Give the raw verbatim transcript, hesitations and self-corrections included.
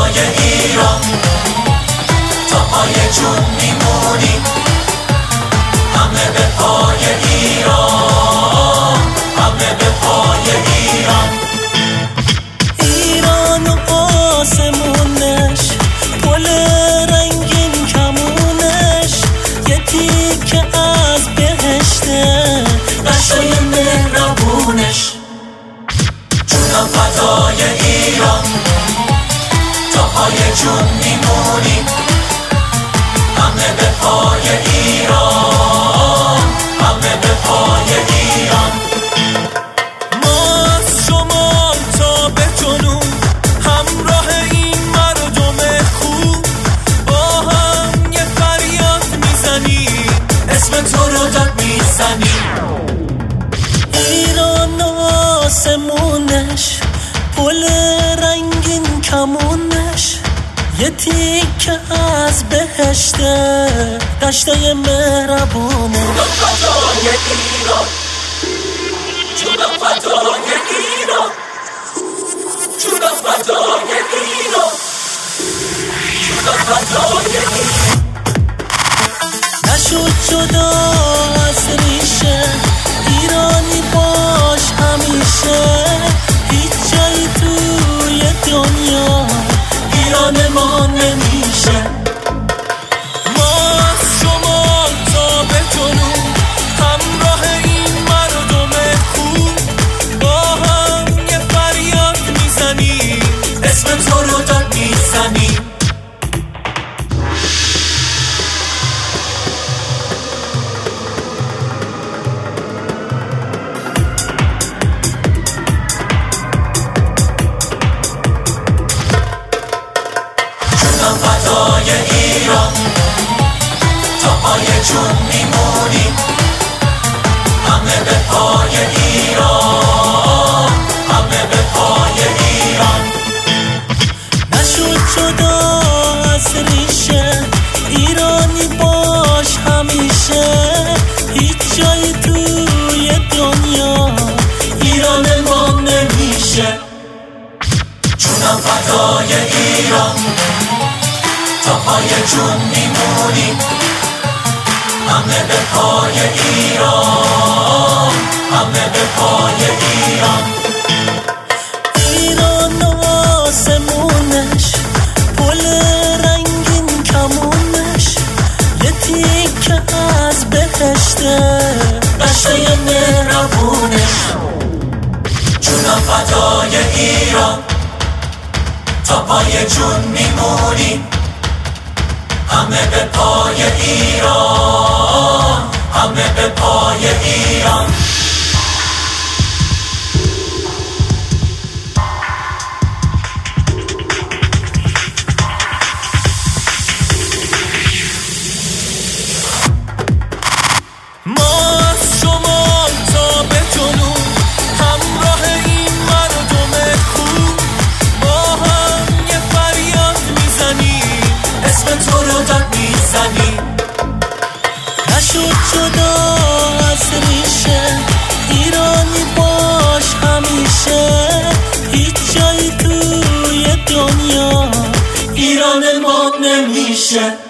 فدای ایران، تا پای جون میمونیم، همه به پای ایران، همه به پای ایران. ایران و آسمونش، گل رنگین کمونش، یه تیکه از بهشته، دشتای مهربونش. جونم فدای ایران، تا پای جون میمونیم، همه به پای ایران، همه به پای ایران. ما از شمال تا به جنوب، همراه این مردم خوب، با هم یه فریاد میزنیم، اسم تو رو داد میزنیم. ایران و آسمونش، گل رنگین کمونش، یه تیکه از بهشته، دشتای مهربونه. جونم فدای ایران، جونم فدای ایران، جونم فدای ایران، جونم فدای ایران. نشد جدا از ریشه، ایرانی باش همیشه، هیچ جایی توی دنیا ایران ما نمیشه. ما از شمال تا به جنوب، همراه این مردم خوب، با هم یه فریاد میزنیم، اسم تو رو داد میزنیم. جونم فدای ایران، تا پای جون میمونیم، همه به پای ایران، همه به پای ایران. نشد جدا از ریشه، ایرانی باش همیشه، هیچ جایی توی دنیا ایران ما نمیشه. جونم فدای ایران، تا پای جون میمونیم، همه به پای ایران، همه به پای ایران. ایران و آسمونش، گل رنگین کمونش، یه تیکه از بهشته، دشتای مهربونش. جونم فدای ایران، تا پای جون میمونیم، همه به پای ایران، همه به پای ایران. ما از شمال تا به جنوب، همراه این مردم خوب، با هم یه فریاد میزنیم، اسم تو رو داد میزنیم. نشد جدا از ریشه، ایرانی باش همیشه، هیچ جایی توی دنیا ایران ما نمیشه.